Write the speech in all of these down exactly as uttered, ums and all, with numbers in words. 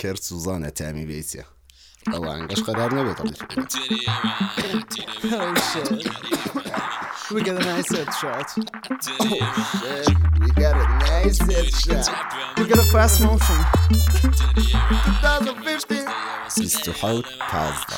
کرد سوزانە تامی بیتە ئەوانگەش قەرار نەبێت Oh shit. We got a nice headshot. We got a nice headshot. We got a fast motion. twenty fifteen بیست و هەوت پازدە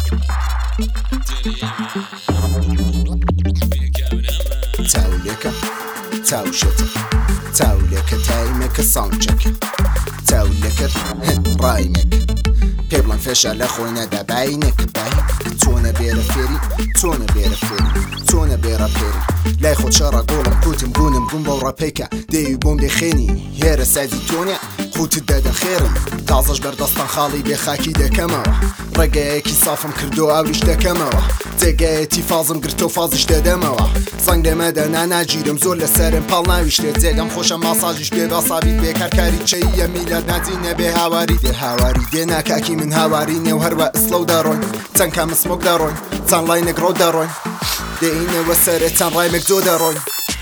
تاولێکە تاوشێتە تاولێکە تایمێکە ساوندچێکە تاولێکە ڕایمێک پێ بڵێن فێشە لە خۆی نەدا باینێک باین چۆنە بێرە فێری چۆنە بێرە فێری چۆنە بێرە پێری لای خۆت شەڕە گۆڵم کوتم گونم گوم بەو ڕەپێکە دێوی بۆم بێخێنی هێرە سازی تۆنیە خوتت دەدە خێرم تازەش بەردەستان خاڵی بێ خاکی دەکەمەوە ڕێگەیەکی سافم کردو ئاوریش دەکەمەوە جێگایەتی فازم گرتۆ فازیش دەدەمەوە زەنگ لێمەدە ناناگیرم زۆر لە سەرم پاڵ ناویشتێت جێگەم خۆشە ماساژیش بێ باسابیت بێکارکاری چەیە میلاد ناتی نەبێ هاواری دێ هاواری دێ ناکاکی من هاواری نێو هەروە ئسلەو دەڕۆین چەند کام سمۆک دەڕۆین چەند لاینێک ڕۆ دەڕۆین دێینەوە سەرێت چەند ڕایمێک جۆ دەڕۆین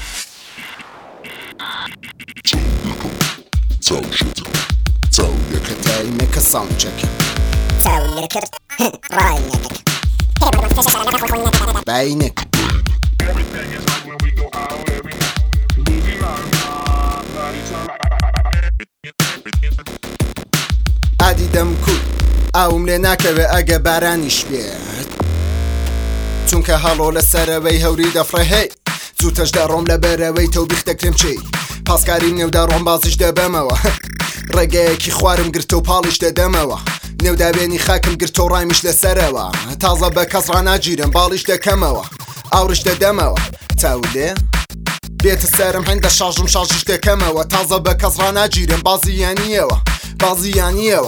تاولێکە تایمێکە ساوندچێکە تاولێکە ڕایمێک باینێک ئادی دەمکوت ئاوم لێ ناکەوێ ئەگە بارانیش بێت چونکە هەڵۆ لە سەرەوەی هەوری دەفڕێ هەی زووتەش دەڕۆم لە بەرەوەی تەو بیخ دەکرێم چی پاسکاری نێودا ڕۆم بازیش دەبەمەوە ڕێگەیەکی خوارم گرتە و پاڵیش دەدەمەوە نێودابێنی خاکم گرتە و ڕایمیش لەسەرەوە تازە بە کەس ڕناگیرم باڵیش دەکەمەوە ئاوریش دەدەمەوە تاولێ بێتە سەرم هەندە شاژم شاژیش دەکەمەوە تازە بە کەس ڕناگیرم بازییانیەوە بازییانیەوە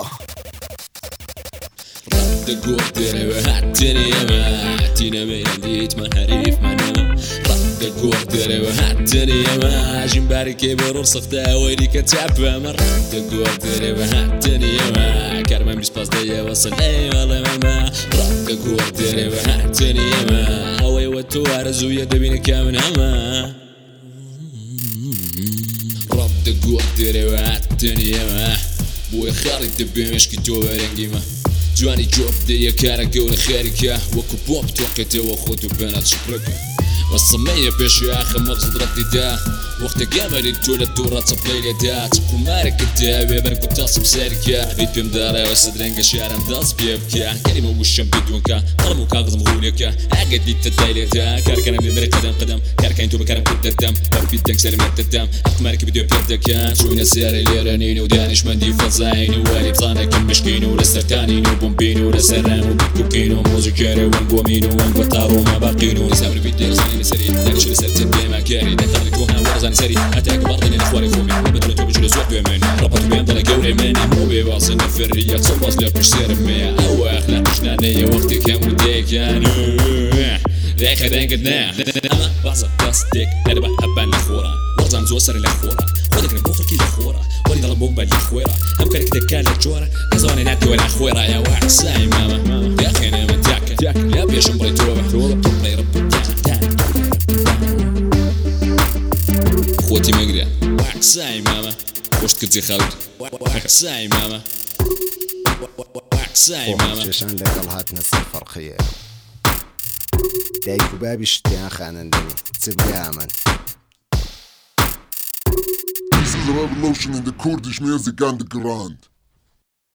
دەگۆ دەرەوە هاتنێمە تینەمەیە دیتمە هەریفمەنە دەگۆ دەرەوە هاتنێمە ژینبارێکێ بە ڕۆر سەختە ئەوەی کە چاپەمە دەگۆ دەرەوە هاتنێمە کارمان بیست پاس دەیەوە سەلەیەڵەمەمە دەگۆ دەرەوە هاتنێمە ئەوەیوە تۆ ئارەزوویە دەبینە کامنەمە ڕەب دەگۆ دەرەوە هاتنێمە بۆی خاڵی دەبێ مێشکی تۆ بەرەنگیمە جوانی جۆب دەیە کارە گەورە خێریکە وەکو بۆ بتۆقێتەوە خۆت و بێنات چپرەکە وەسەمەیە پێشی ئاخە مەغزت ڕەتیدا وەختە گامەری تۆ لە تووڕە چەپلەی لێدا چپومارێکت داوێ بەرگ و تاسم سەرکە ڕیت پێم داڕێوە سەدرەنگە شارم دەست پێ بکە کەریمە وشەم بدونکە قەڵم و کاغزم غولێکە ئەگە دیتە دایلێدا کارکەرم لێدەرێت قەدەم قەدەم کارکەین تۆ بەکارم کرد دەدەم بەرفیت دەنگ سەرمێت دەدەم ئەحتمارێکی بدوێ پێ دەکەن چوونە سیارەی لێرەنین و دانیشمەندی فەزاین و وەری بزانێکم مشکین و لەسەرتانین و بۆمبین و لەسەران و بیتکوکین و مۆزیکێرە وەنگ بۆمین و وەنگ بە تاڕۆمە باقین و سەبر بیت دێرزانی لەسەری دانیش لەسەر تێمە کاری دەتەڵی تۆ هەم وەرزانی سەری هەتاکە باڵدێنێ خواری خۆمی بەدڵێت تۆ بچێ زۆر دوێمێن ڕەپەت و بێن دەڵە گەورەی منی بۆ بێوازە نەفەریە چەند باز لە پشت سێرمەیە ئەوە ئەخلاقیشنانەیە وەختێک هەموو دەیەکیان ڕێخە دەنگت نە ئەمە بازە دەستێک هەربە هەبان لە خۆرە وەرزان زۆر سەر لە خۆرە خۆ دەکرێن بۆ خەڵکی لە خۆرە وەری دەڵم بۆم بە لە خۆێرە ئەم کارێک دەکات لە جۆرە کەزانێ ناتەوە لە خۆێڕایەوە عکسای مامە یاخێنێ من تاکە یا پێشم بڵێ تۆوە ڕێ ڕب خۆتی مەگرە عکسای مامە خۆشت کردی خەوت عکسای مامە عکسای مامە چێشان لەگەڵ هاتنە سەر فەرقیە دایک و بابی شتیان خانەندەنی چ بیامەن This is a revolution in the Kurdish music underground.